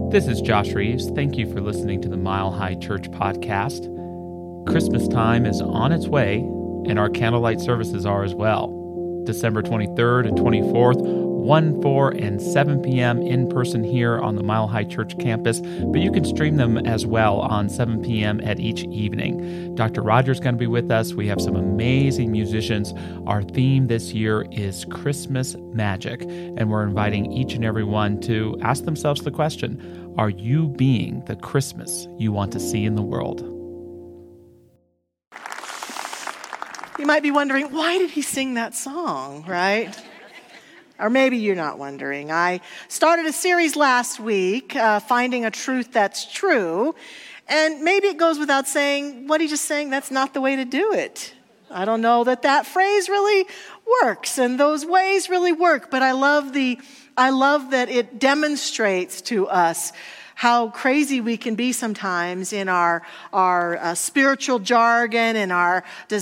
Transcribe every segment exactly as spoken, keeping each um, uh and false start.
This is Josh Reeves. Thank you for listening to the Mile High Church podcast. Christmas time is on its way, and our candlelight services are as well. December twenty-third and twenty-fourth, one, four, and seven p.m. in person here on the Mile High Church campus, but you can stream them as well on seven p.m. at each evening. Doctor Roger's going to be with us. We have some amazing musicians. Our theme this year is Christmas magic, and we're inviting each and every one to ask themselves the question, are you being the Christmas you want to see in the world? You might be wondering, why did he sing that song, right? Or maybe you're not wondering. I started a series last week, uh, Finding a Truth That's True, and maybe it goes without saying, what he just sang, that's not the way to do it. I don't know that that phrase really works, and those ways really work, but I love the, I love that it demonstrates to us how crazy we can be sometimes in our our uh, spiritual jargon and our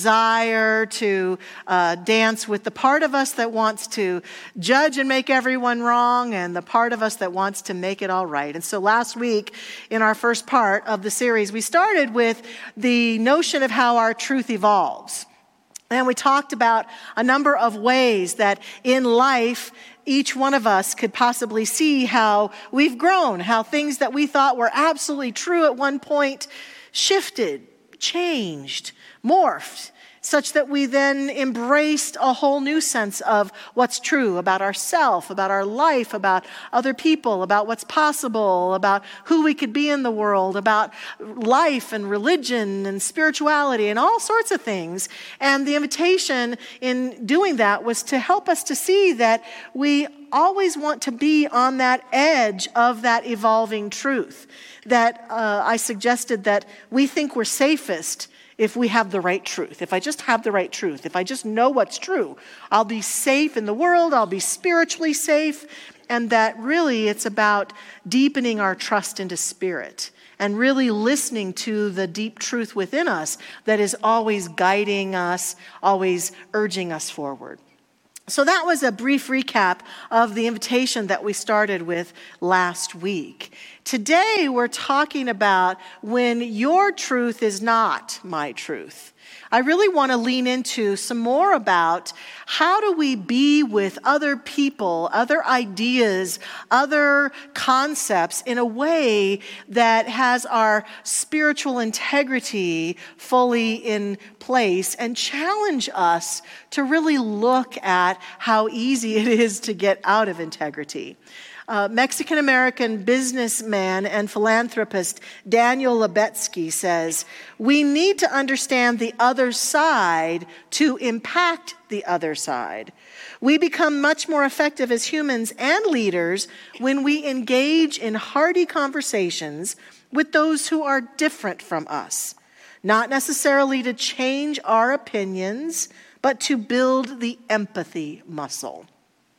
desire to uh, dance with the part of us that wants to judge and make everyone wrong and the part of us that wants to make it all right. And so last week in our first part of the series, we started with the notion of how our truth evolves. And we talked about a number of ways that in life, each one of us could possibly see how we've grown, how things that we thought were absolutely true at one point shifted, changed, morphed, such that we then embraced a whole new sense of what's true about ourselves, about our life, about other people, about what's possible, about who we could be in the world, about life and religion and spirituality and all sorts of things. And the invitation in doing that was to help us to see that we always want to be on that edge of that evolving truth. That uh, I suggested that we think we're safest if we have the right truth. If I just have the right truth, if I just know what's true, I'll be safe in the world, I'll be spiritually safe, and that really it's about deepening our trust into spirit and really listening to the deep truth within us that is always guiding us, always urging us forward. So that was a brief recap of the invitation that we started with last week. Today, we're talking about when your truth is not my truth. I really want to lean into some more about how do we be with other people, other ideas, other concepts in a way that has our spiritual integrity fully in place and challenge us to really look at how easy it is to get out of integrity. Uh, Mexican-American businessman and philanthropist Daniel Lubetzky says, we need to understand the other side to impact the other side. We become much more effective as humans and leaders when we engage in hearty conversations with those who are different from us, not necessarily to change our opinions, but to build the empathy muscle.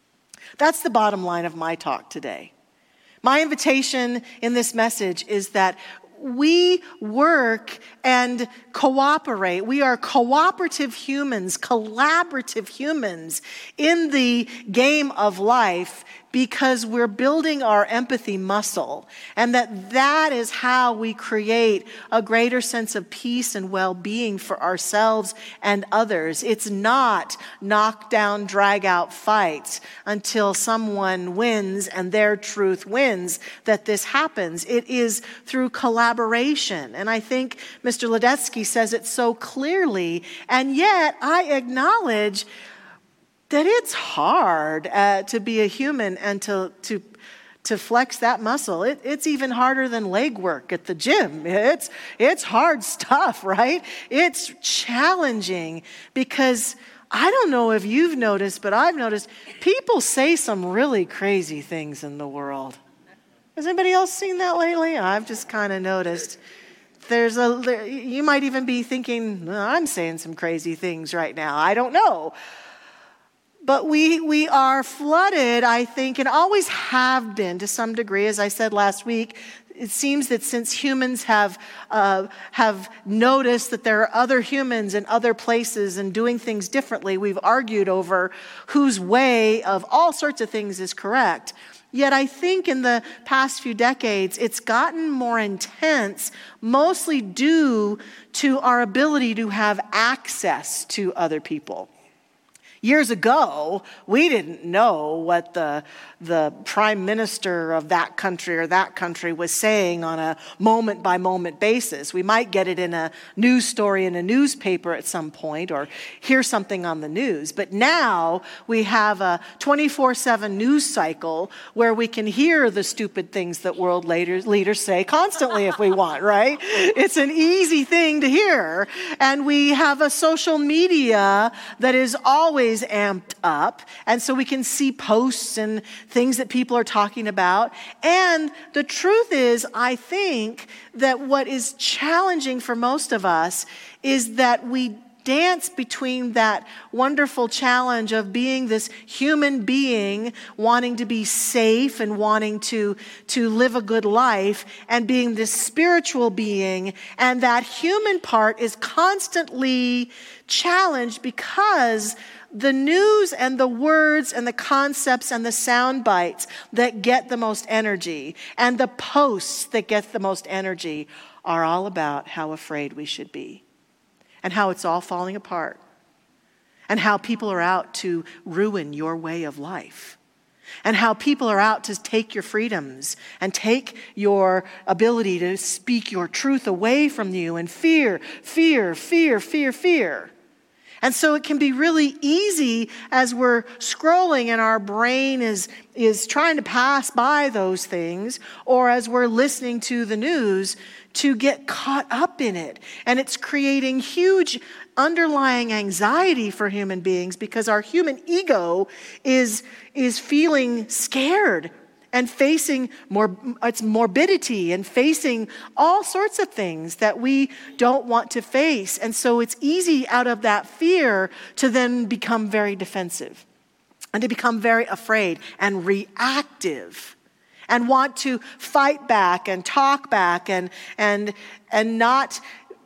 That's the bottom line of my talk today. My invitation in this message is that we work and cooperate. We are cooperative humans, collaborative humans in the game of life because we're building our empathy muscle, and that that is how we create a greater sense of peace and well-being for ourselves and others. It's not knock down, drag out fights until someone wins and their truth wins that this happens. It is through collaboration. And I think Mister Lubetzky says it so clearly, and yet I acknowledge that it's hard uh, to be a human and to to to flex that muscle. It, it's even harder than leg work at the gym. It's it's hard stuff, right? It's challenging because I don't know if you've noticed, but I've noticed people say some really crazy things in the world. Has anybody else seen that lately? I've just kind of noticed. There's a there, you might even be thinking, well, I'm saying some crazy things right now. I don't know. But we we are flooded, I think, and always have been to some degree. As I said last week, it seems that since humans have uh, have noticed that there are other humans in other places and doing things differently, we've argued over whose way of all sorts of things is correct. Yet I think in the past few decades, it's gotten more intense, mostly due to our ability to have access to other people. Years ago, we didn't know what the, the prime minister of that country or that country was saying on a moment-by-moment basis. We might get it in a news story in a newspaper at some point or hear something on the news. But now we have a twenty-four seven news cycle where we can hear the stupid things that world leaders, leaders say constantly if we want, right? It's an easy thing to hear. And we have a social media that is always amped up, and so we can see posts and things that people are talking about. And the truth is, I think that what is challenging for most of us is that we dance between that wonderful challenge of being this human being, wanting to be safe and wanting to, to live a good life, and being this spiritual being. And that human part is constantly challenged because the news and the words and the concepts and the sound bites that get the most energy and the posts that get the most energy are all about how afraid we should be and how it's all falling apart and how people are out to ruin your way of life and how people are out to take your freedoms and take your ability to speak your truth away from you, and fear, fear, fear, fear, fear. And so it can be really easy as we're scrolling and our brain is, is trying to pass by those things, or as we're listening to the news, to get caught up in it. And it's creating huge underlying anxiety for human beings because our human ego is, is feeling scared and facing more, its morbidity and facing all sorts of things that we don't want to face. And so it's easy out of that fear to then become very defensive and to become very afraid and reactive and want to fight back and talk back and, and, and not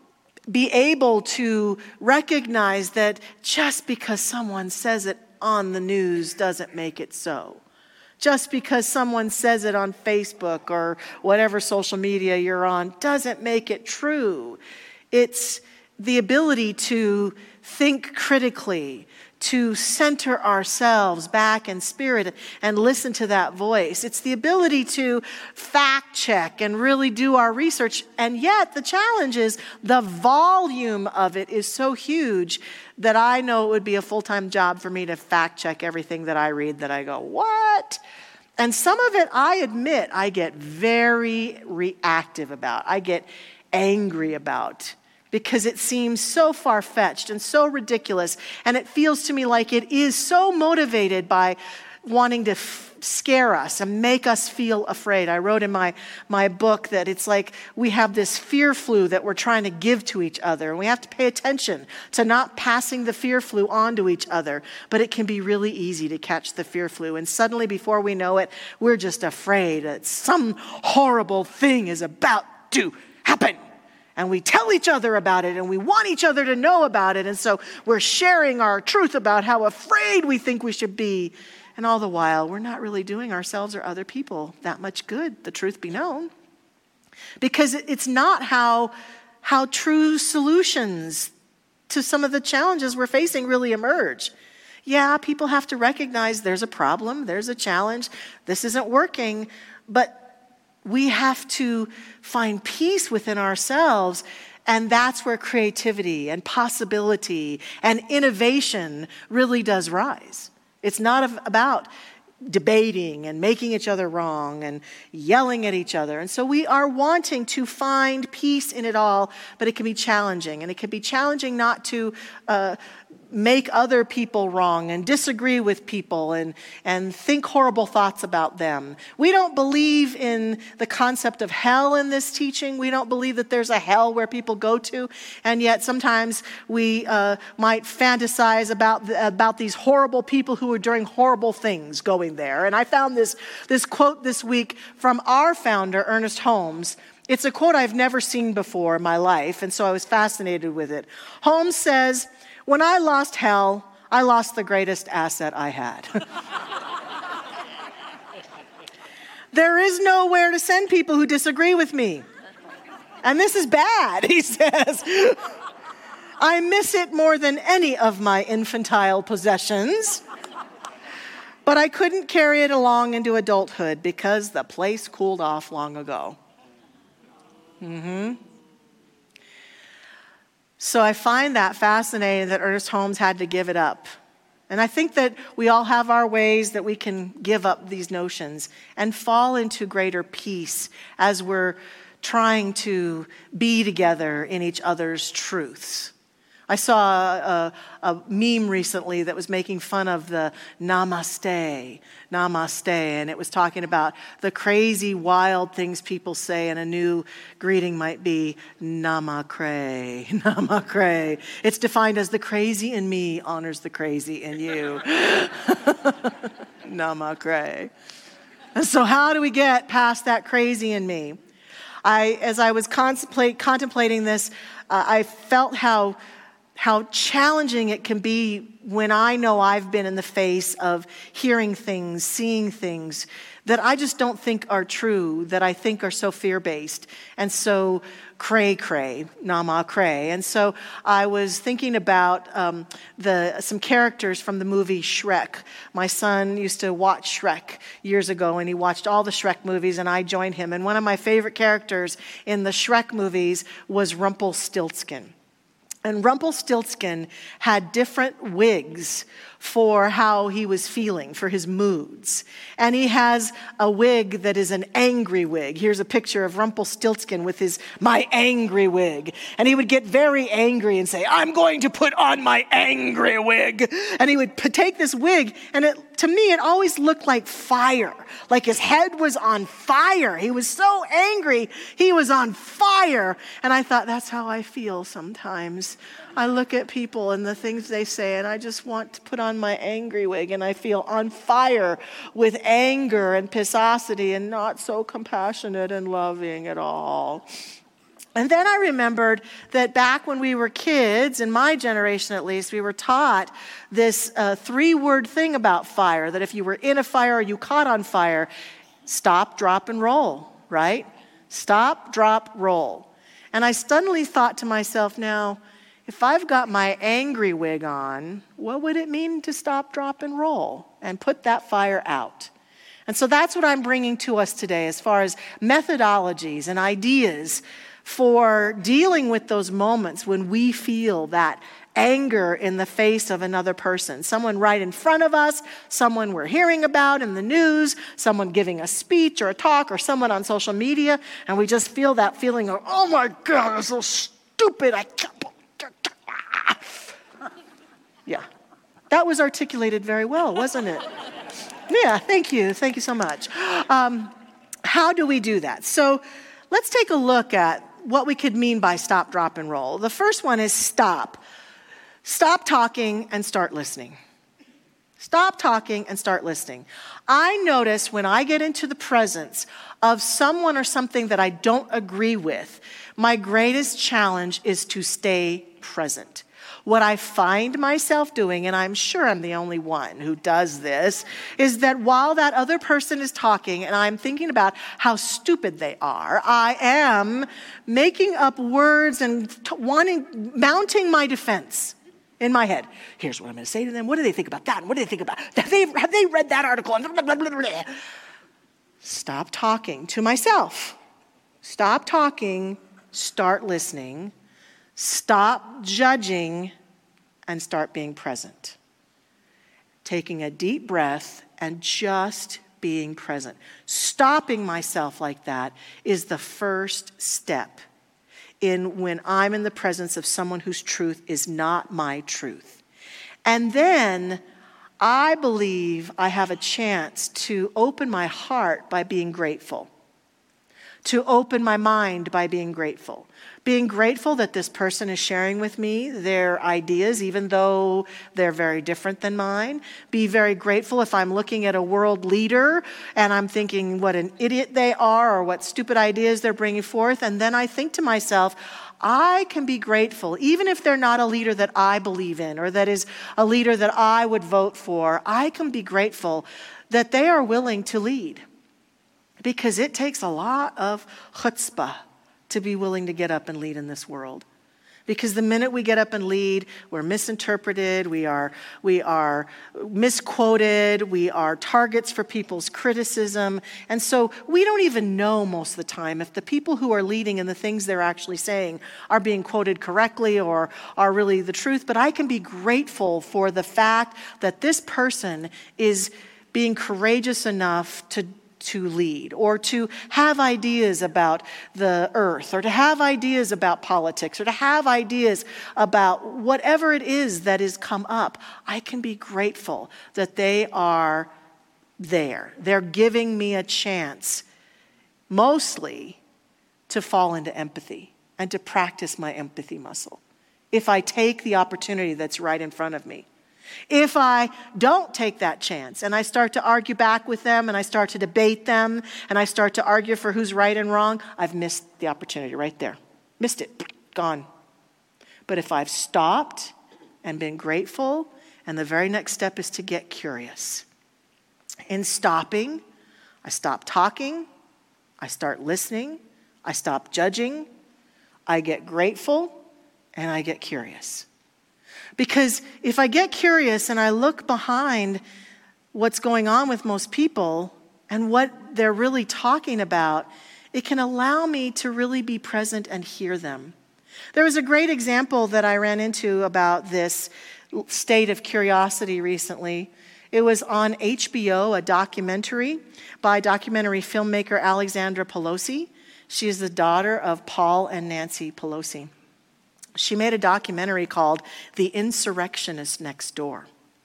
be able to recognize that just because someone says it on the news doesn't make it so. Just because someone says it on Facebook or whatever social media you're on doesn't make it true. It's the ability to think critically, to center ourselves back in spirit and listen to that voice. It's the ability to fact check and really do our research. And yet the challenge is the volume of it is so huge that I know it would be a full-time job for me to fact check everything that I read, that I go, what? And some of it, I admit, I get very reactive about. I get angry about because it seems so far-fetched and so ridiculous. And it feels to me like it is so motivated by wanting to f- scare us and make us feel afraid. I wrote in my, my book that it's like we have this fear flu that we're trying to give to each other. And we have to pay attention to not passing the fear flu on to each other. But it can be really easy to catch the fear flu. And suddenly, before we know it, we're just afraid that some horrible thing is about to happen. And we tell each other about it, and we want each other to know about it. And so we're sharing our truth about how afraid we think we should be. And all the while, we're not really doing ourselves or other people that much good, the truth be known. Because it's not how, how true solutions to some of the challenges we're facing really emerge. Yeah, people have to recognize there's a problem, there's a challenge, this isn't working, but we have to find peace within ourselves, and that's where creativity and possibility and innovation really does rise. It's not about debating and making each other wrong and yelling at each other. And so we are wanting to find peace in it all, but it can be challenging. And it can be challenging not to uh, make other people wrong and disagree with people and, and think horrible thoughts about them. We don't believe in the concept of hell in this teaching. We don't believe that there's a hell where people go to. And yet sometimes we uh, might fantasize about, the, about these horrible people who are doing horrible things going there. And I found this, this quote this week from our founder, Ernest Holmes. It's a quote I've never seen before in my life, and so I was fascinated with it. Holmes says, "When I lost hell, I lost the greatest asset I had." There is nowhere to send people who disagree with me. And this is bad, he says. I miss it more than any of my infantile possessions. But I couldn't carry it along into adulthood because the place cooled off long ago. Mm-hmm. So I find that fascinating that Ernest Holmes had to give it up. And I think that we all have our ways that we can give up these notions and fall into greater peace as we're trying to be together in each other's truths. I saw a, a meme recently that was making fun of the namaste, namaste, and it was talking about the crazy, wild things people say, and a new greeting might be namakre, namakre. It's defined as the crazy in me honors the crazy in you. Namakre. And so how do we get past that crazy in me? I, as I was contemplate, contemplating this, uh, I felt how how challenging it can be when I know I've been in the face of hearing things, seeing things that I just don't think are true, that I think are so fear-based and so cray-cray, nama-cray. And so I was thinking about um, the some characters from the movie Shrek. My son used to watch Shrek years ago, and he watched all the Shrek movies, and I joined him. And one of my favorite characters in the Shrek movies was Rumpelstiltskin. And Rumpelstiltskin had different wigs for how he was feeling, for his moods. And he has a wig that is an angry wig. Here's a picture of Rumpelstiltskin with his, my angry wig. And he would get very angry and say, I'm going to put on my angry wig. And he would p- take this wig, and it, to me, it always looked like fire. Like his head was on fire. He was so angry, he was on fire. And I thought, that's how I feel sometimes. I look at people and the things they say, and I just want to put on my angry wig, and I feel on fire with anger and pissosity and not so compassionate and loving at all. And then I remembered that back when we were kids, in my generation at least, we were taught this uh, three-word thing about fire, that if you were in a fire or you caught on fire, stop, drop, and roll, right? Stop, drop, roll. And I suddenly thought to myself, now, if I've got my angry wig on, what would it mean to stop, drop, and roll and put that fire out? And so that's what I'm bringing to us today as far as methodologies and ideas for dealing with those moments when we feel that anger in the face of another person. Someone right in front of us, someone we're hearing about in the news, someone giving a speech or a talk, or someone on social media, and we just feel that feeling of, oh my God, I'm so stupid, I can't. Yeah, that was articulated very well, wasn't it? Yeah, thank you. Thank you so much. Um, how do we do that? So let's take a look at what we could mean by stop, drop, and roll. The first one is stop. Stop talking and start listening. Stop talking and start listening. I notice when I get into the presence of someone or something that I don't agree with, my greatest challenge is to stay present. What I find myself doing, and I'm sure I'm the only one who does this, is that while that other person is talking and I'm thinking about how stupid they are, I am making up words and t- wanting, mounting my defense in my head. Here's what I'm going to say to them. What do they think about that? And what do they think about have they, have they read that article? Stop talking to myself. Stop talking. Start listening. Stop judging and start being present. Taking a deep breath and just being present. Stopping myself like that is the first step in when I'm in the presence of someone whose truth is not my truth. And then I believe I have a chance to open my heart by being grateful. To open my mind by being grateful. Being grateful that this person is sharing with me their ideas, even though they're very different than mine. Be very grateful if I'm looking at a world leader and I'm thinking what an idiot they are or what stupid ideas they're bringing forth. And then I think to myself, I can be grateful, even if they're not a leader that I believe in or that is a leader that I would vote for. I can be grateful that they are willing to lead. Because it takes a lot of chutzpah to be willing to get up and lead in this world. Because the minute we get up and lead, we're misinterpreted, we are, we are misquoted, we are targets for people's criticism. And so we don't even know most of the time if the people who are leading and the things they're actually saying are being quoted correctly or are really the truth. But I can be grateful for the fact that this person is being courageous enough to to lead, or to have ideas about the earth, or to have ideas about politics, or to have ideas about whatever it is that has come up. I can be grateful that they are there. They're giving me a chance, mostly, to fall into empathy and to practice my empathy muscle. If I take the opportunity that's right in front of me. If I don't take that chance and I start to argue back with them and I start to debate them and I start to argue for who's right and wrong, I've missed the opportunity right there. Missed it. Gone. But if I've stopped and been grateful, and the very next step is to get curious. In stopping, I stop talking, I start listening, I stop judging, I get grateful, and I get curious. Because if I get curious and I look behind what's going on with most people and what they're really talking about, it can allow me to really be present and hear them. There was a great example that I ran into about this state of curiosity recently. It was on H B O, a documentary by documentary filmmaker Alexandra Pelosi. She is the daughter of Paul and Nancy Pelosi. She made a documentary called The Insurrectionist Next Door.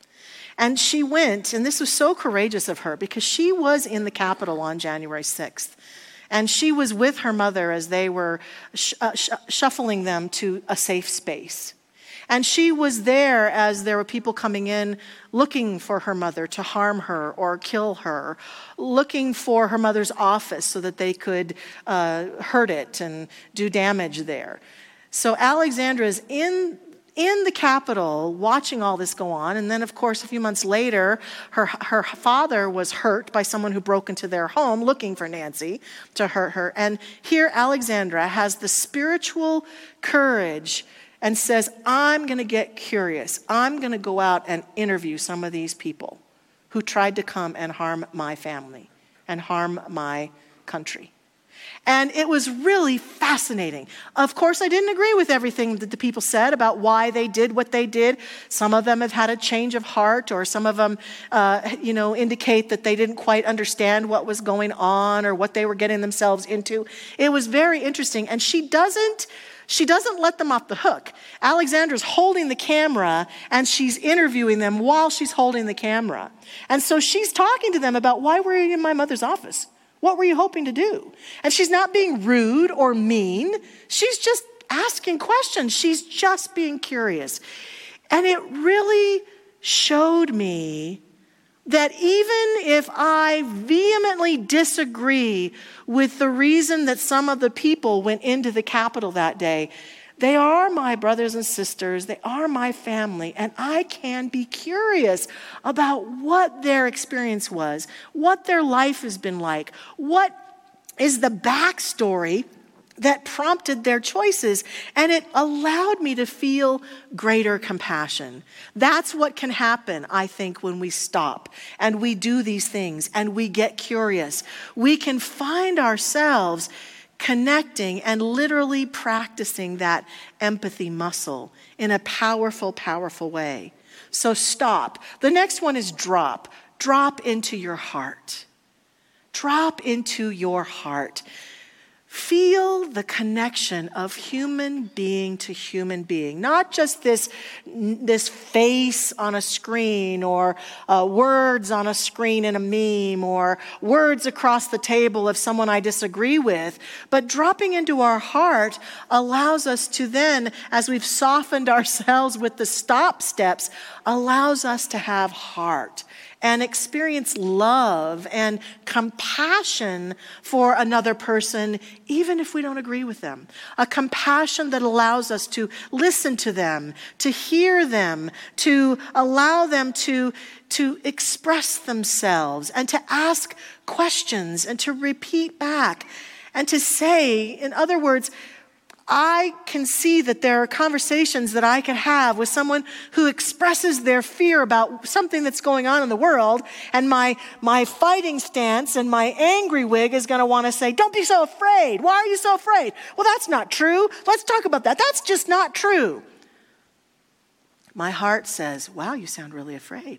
And she went, and this was so courageous of her, because she was in the Capitol on January sixth. And she was with her mother as they were sh- uh, sh- shuffling them to a safe space. And she was there as there were people coming in looking for her mother to harm her or kill her, looking for her mother's office so that they could uh, hurt it and do damage there. So Alexandra's in in the Capitol watching all this go on. And then, of course, a few months later, her her father was hurt by someone who broke into their home looking for Nancy to hurt her. And here Alexandra has the spiritual courage and says, I'm going to get curious. I'm going to go out and interview some of these people who tried to come and harm my family and harm my country. And it was really fascinating. Of course, I didn't agree with everything that the people said about why they did what they did. Some of them have had a change of heart, or some of them, uh, you know, indicate that they didn't quite understand what was going on or what they were getting themselves into. It was very interesting. And she doesn't, she doesn't let them off the hook. Alexandra's holding the camera and she's interviewing them while she's holding the camera. And so she's talking to them about, why were you in my mother's office? What were you hoping to do? And she's not being rude or mean. She's just asking questions. She's just being curious. And it really showed me that even if I vehemently disagree with the reason that some of the people went into the Capitol that day, they are my brothers and sisters. They are my family. And I can be curious about what their experience was, what their life has been like, what is the backstory that prompted their choices. And it allowed me to feel greater compassion. That's what can happen, I think, when we stop and we do these things and we get curious. We can find ourselves connecting and literally practicing that empathy muscle in a powerful, powerful way. So stop. The next one is drop. Drop into your heart. Drop into your heart. Feel the connection of human being to human being, not just this, this face on a screen or uh, words on a screen in a meme or words across the table of someone I disagree with, but dropping into our heart allows us to then, as we've softened ourselves with the stop steps, allows us to have heart and experience love and compassion for another person, even if we don't agree with them. A compassion that allows us to listen to them, to hear them, to allow them to, to express themselves and to ask questions and to repeat back and to say, in other words, I can see that there are conversations that I can have with someone who expresses their fear about something that's going on in the world, and my, my fighting stance and my angry wig is going to want to say, don't be so afraid. Why are you so afraid? Well, that's not true. Let's talk about that. That's just not true. My heart says, wow, you sound really afraid.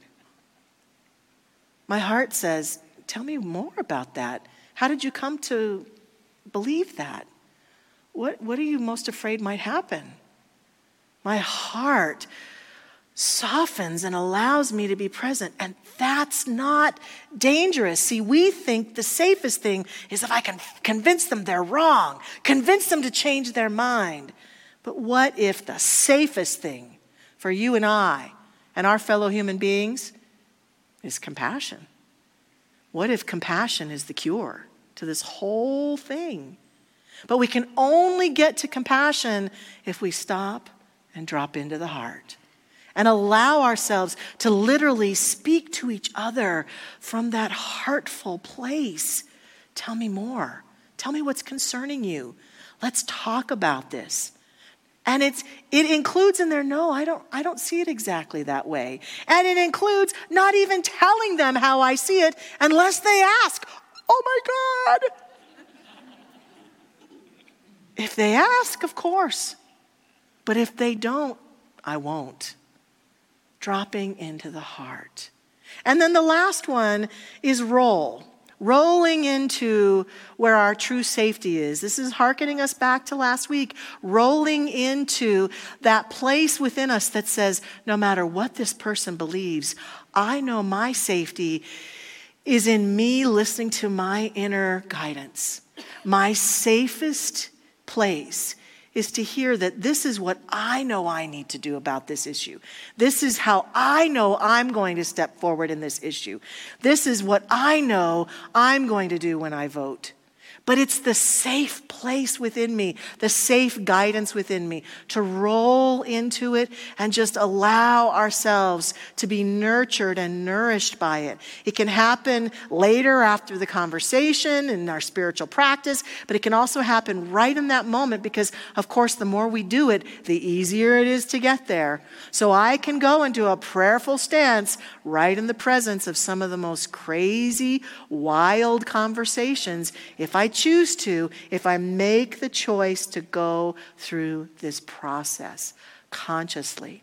My heart says, tell me more about that. How did you come to believe that? What, what are you most afraid might happen? My heart softens and allows me to be present. And that's not dangerous. See, we think the safest thing is if I can convince them they're wrong, convince them to change their mind. But what if the safest thing for you and I and our fellow human beings is compassion? What if compassion is the cure to this whole thing? But we can only get to compassion if we stop and drop into the heart and allow ourselves to literally speak to each other from that heartful place. Tell me more. Tell me what's concerning you. Let's talk about this. And it's it includes in there, no, I don't I don't see it exactly that way. And it includes not even telling them how I see it unless they ask. Oh my God. If they ask, of course. But if they don't, I won't. Dropping into the heart. And then the last one is roll. Rolling into where our true safety is. This is hearkening us back to last week. Rolling into that place within us that says, no matter what this person believes, I know my safety is in me listening to my inner guidance. My safest place is to hear that this is what I know I need to do about this issue. This is how I know I'm going to step forward in this issue. This is what I know I'm going to do when I vote. But it's the safe place within me, the safe guidance within me to roll into it and just allow ourselves to be nurtured and nourished by it. It can happen later after the conversation in our spiritual practice, but it can also happen right in that moment because, of course, the more we do it, the easier it is to get there. So I can go into a prayerful stance right in the presence of some of the most crazy, wild conversations if I choose to, if I make the choice to go through this process consciously.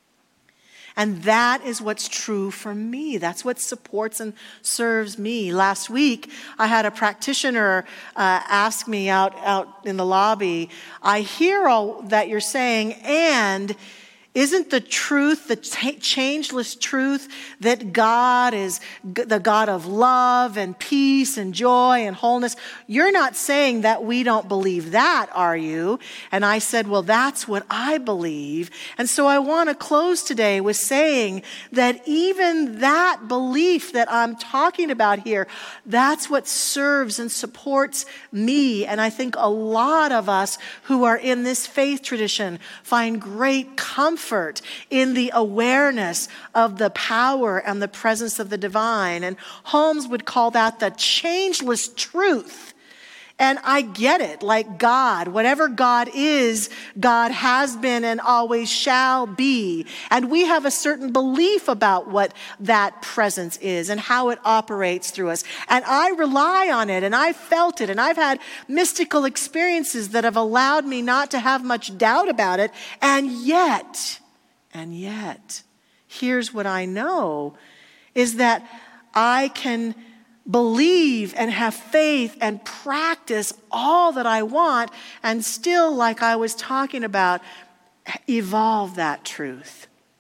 And that is what's true for me. That's what supports and serves me. Last week, I had a practitioner uh, ask me out, out in the lobby, I hear all that you're saying, and isn't the truth, the t- changeless truth that God is g- the God of love and peace and joy and wholeness? You're not saying that we don't believe that, are you? And I said, well, that's what I believe. And so I want to close today with saying that even that belief that I'm talking about here, that's what serves and supports me. And I think a lot of us who are in this faith tradition find great comfort in the awareness of the power and the presence of the divine. And Holmes would call that the changeless truth. And I get it, like God, whatever God is, God has been and always shall be. And we have a certain belief about what that presence is and how it operates through us. And I rely on it, and I've felt it, and I've had mystical experiences that have allowed me not to have much doubt about it. And yet, and yet, here's what I know, is that I can believe and have faith and practice all that I want and still, like I was talking about, evolve that truth.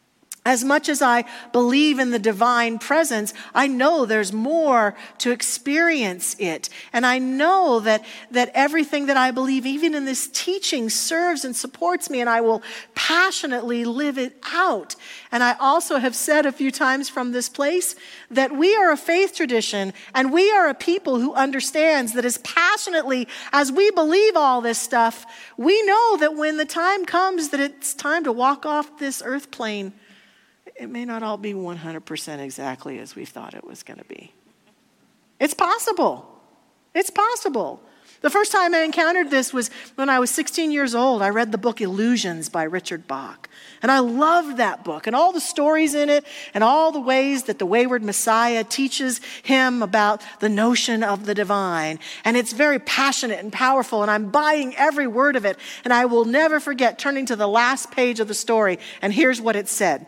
As much as I believe in the divine presence, I know there's more to experience it. And I know that, that everything that I believe, even in this teaching, serves and supports me, and I will passionately live it out. And I also have said a few times from this place that we are a faith tradition, and we are a people who understands that as passionately as we believe all this stuff, we know that when the time comes that it's time to walk off this earth plane, it may not all be one hundred percent exactly as we thought it was going to be. It's possible. It's possible. The first time I encountered this was when I was sixteen years old. I read the book Illusions by Richard Bach. And I loved that book and all the stories in it and all the ways that the wayward Messiah teaches him about the notion of the divine. And it's very passionate and powerful, and I'm buying every word of it. And I will never forget turning to the last page of the story, and here's what it said.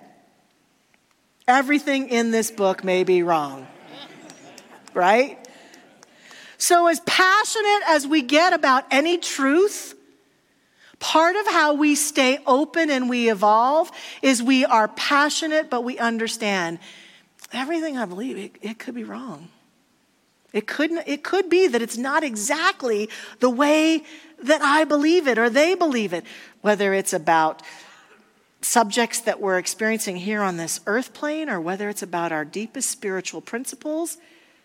Everything in this book may be wrong, right? So as passionate as we get about any truth, part of how we stay open and we evolve is we are passionate, but we understand everything I believe, it, it could be wrong. It couldn't, it could be that it's not exactly the way that I believe it or they believe it, whether it's about subjects that we're experiencing here on this earth plane, or whether it's about our deepest spiritual principles.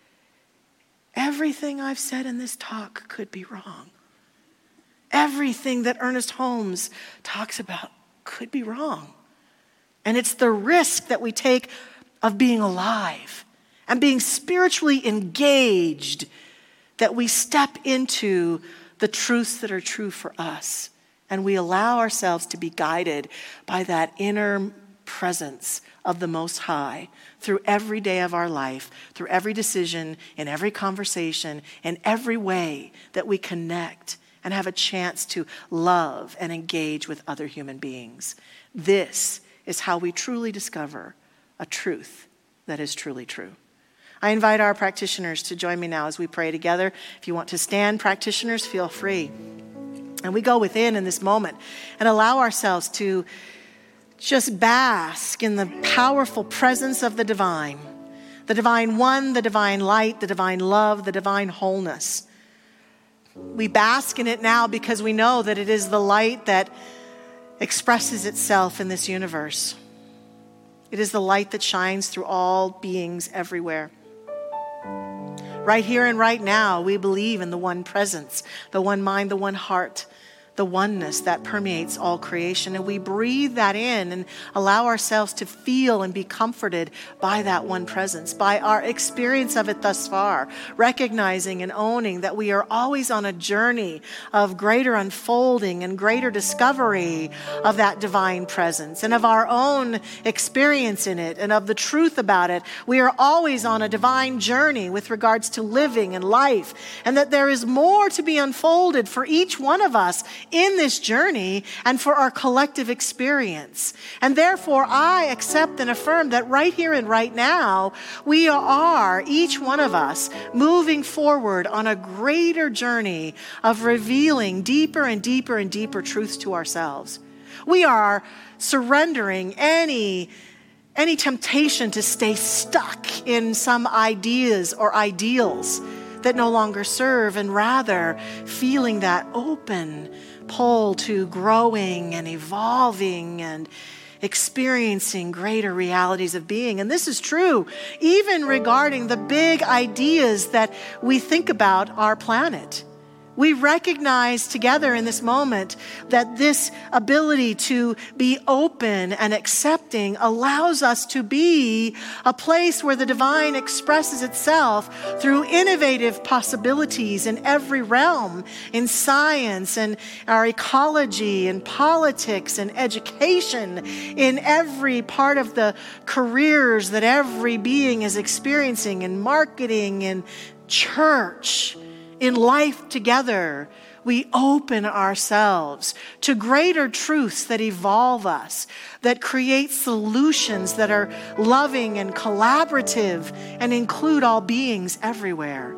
Everything I've said in this talk could be wrong. Everything that Ernest Holmes talks about could be wrong. And it's the risk that we take of being alive and being spiritually engaged that we step into the truths that are true for us. And we allow ourselves to be guided by that inner presence of the Most High through every day of our life, through every decision, in every conversation, in every way that we connect and have a chance to love and engage with other human beings. This is how we truly discover a truth that is truly true. I invite our practitioners to join me now as we pray together. If you want to stand, practitioners, feel free. And we go within in this moment and allow ourselves to just bask in the powerful presence of the divine. The divine one, the divine light, the divine love, the divine wholeness. We bask in it now because we know that it is the light that expresses itself in this universe. It is the light that shines through all beings everywhere. Right here and right now, we believe in the one presence, the one mind, the one heart, the oneness that permeates all creation. And we breathe that in and allow ourselves to feel and be comforted by that one presence, by our experience of it thus far, recognizing and owning that we are always on a journey of greater unfolding and greater discovery of that divine presence and of our own experience in it and of the truth about it. We are always on a divine journey with regards to living and life, and that there is more to be unfolded for each one of us in this journey and for our collective experience. And therefore, I accept and affirm that right here and right now, we are, each one of us, moving forward on a greater journey of revealing deeper and deeper and deeper truths to ourselves. We are surrendering any any temptation to stay stuck in some ideas or ideals that no longer serve, and rather feeling that open pull to growing and evolving and experiencing greater realities of being. And this is true even regarding the big ideas that we think about our planet. We recognize together in this moment that this ability to be open and accepting allows us to be a place where the divine expresses itself through innovative possibilities in every realm, in science and our ecology and politics and education, in every part of the careers that every being is experiencing, in marketing and church. In life together, we open ourselves to greater truths that evolve us, that create solutions that are loving and collaborative and include all beings everywhere.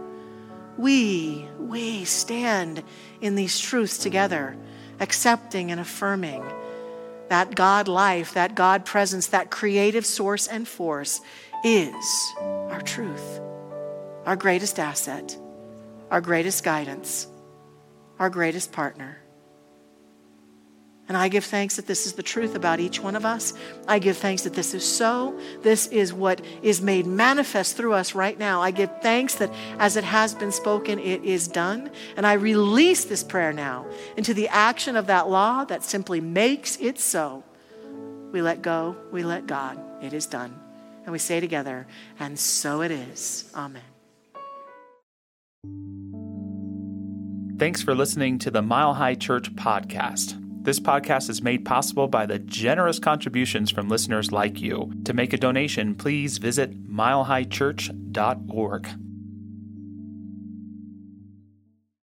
We, we stand in these truths together, accepting and affirming that God life, that God presence, that creative source and force is our truth, our greatest asset, our greatest guidance, our greatest partner. And I give thanks that this is the truth about each one of us. I give thanks that this is so. This is what is made manifest through us right now. I give thanks that as it has been spoken, it is done. And I release this prayer now into the action of that law that simply makes it so. We let go, we let God. It is done. And we say together, and so it is. Amen. Thanks for listening to the Mile High Church podcast. This podcast is made possible by the generous contributions from listeners like you. To make a donation, please visit mile high church dot org.